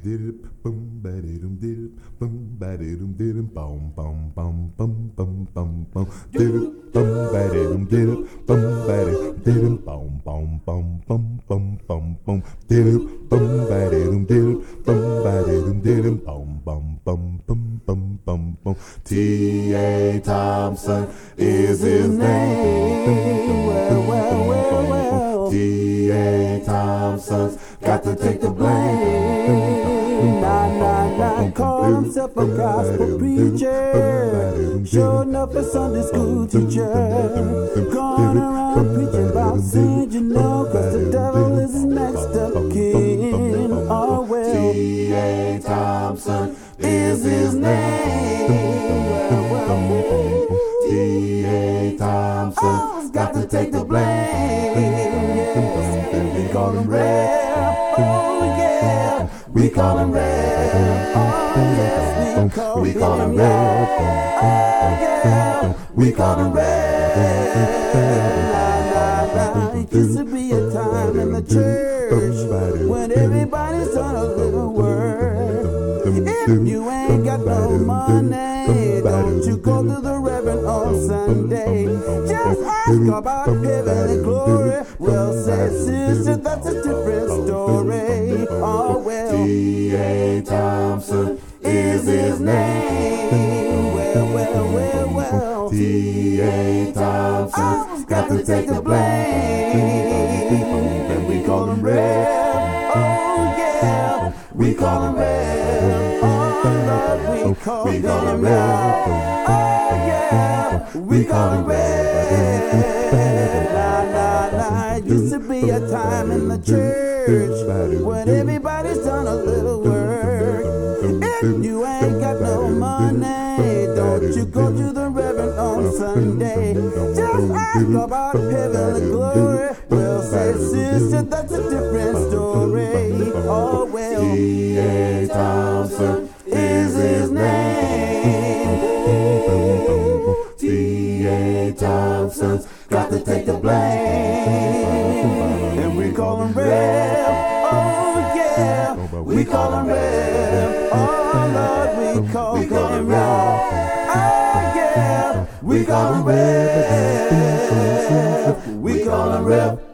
T.A. Thompson is his name. Well. T.A. Thompson's got to take the blame. Call himself a gospel preacher, sure enough a Sunday school teacher, going around preaching about sin, you know, cause the devil is his next of kin. Oh well, T.A. Thompson is his name. T.A. Thompson's got to take the blame. We call him Rev. Oh yeah, we call him Rev. Oh yes, we call him Rev. Oh yeah, we call him Rev. It used to be a time in the church when everybody's done a little work. If you ain't got no money, don't you go to the Reverend on Sunday. Just ask about heaven and glory. Well, say, sister, that's a different story. Oh, well, T.A. Thompson is his name. Well, T.A. Thompson's got to take the blame. And we call him Rev. Oh, yeah, we call him Rev. Oh, Lord, we call him Rev. Oh, yeah, we call him Rev. It used to be a time in the church when everybody's done a little work. If you ain't got no money, don't you go to the Reverend on Sunday. Just ask about heaven and glory. Well, say, sister, that's a different story. Oh, well, T.A. Thompson is his name. T.A. Thompson's got to take the blame. And we call him Rev. Oh, yeah, we call him Rev. Oh, Lord, we call him Rev. Oh, yeah, we call him Rev. We call him Rev.